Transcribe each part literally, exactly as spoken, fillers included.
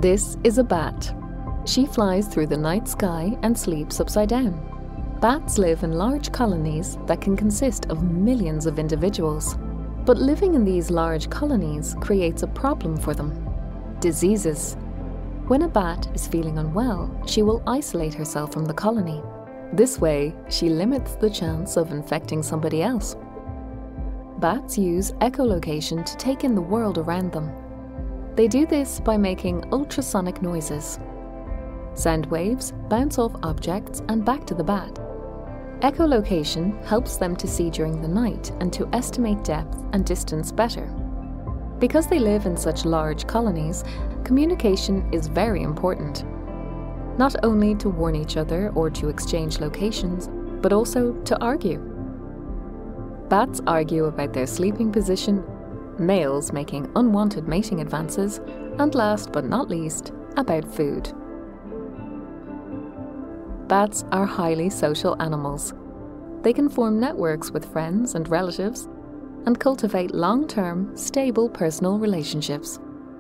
This is a bat. She flies through the night sky and sleeps upside down. Bats live in large colonies that can consist of millions of individuals. But living in these large colonies creates a problem for them: diseases. When a bat is feeling unwell, she will isolate herself from the colony. This way, she limits the chance of infecting somebody else. Bats use echolocation to take in the world around them. They do this by making ultrasonic noises. Sound waves bounce off objects and back to the bat. Echolocation helps them to see during the night and to estimate depth and distance better. Because they live in such large colonies, communication is very important. Not only to warn each other or to exchange locations, but also to argue. Bats argue about their sleeping position, males making unwanted mating advances, and last but not least, about food. Bats are highly social animals. They can form networks with friends and relatives and cultivate long-term, stable personal relationships.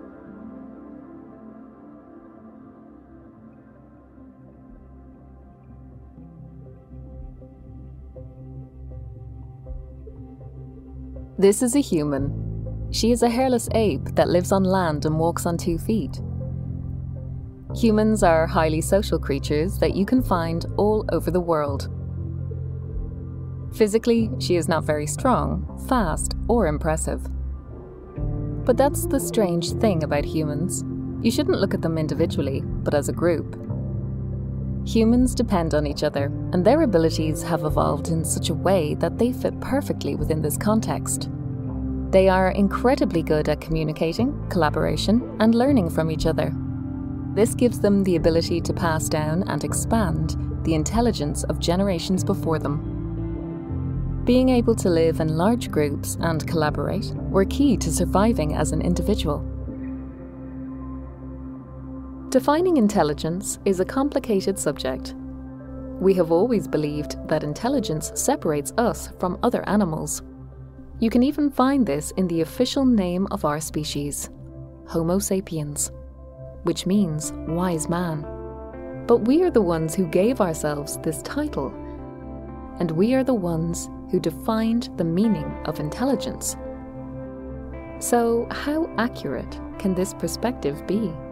This is a human. She is a hairless ape that lives on land and walks on two feet. Humans are highly social creatures that you can find all over the world. Physically, she is not very strong, fast, or impressive. But that's the strange thing about humans. You shouldn't look at them individually, but as a group. Humans depend on each other, and their abilities have evolved in such a way that they fit perfectly within this context. They are incredibly good at communicating, collaboration, and learning from each other. This gives them the ability to pass down and expand the intelligence of generations before them. Being able to live in large groups and collaborate were key to surviving as an individual. Defining intelligence is a complicated subject. We have always believed that intelligence separates us from other animals. You can even find this in the official name of our species, Homo sapiens, which means wise man. But we are the ones who gave ourselves this title, and we are the ones who defined the meaning of intelligence. So, how accurate can this perspective be?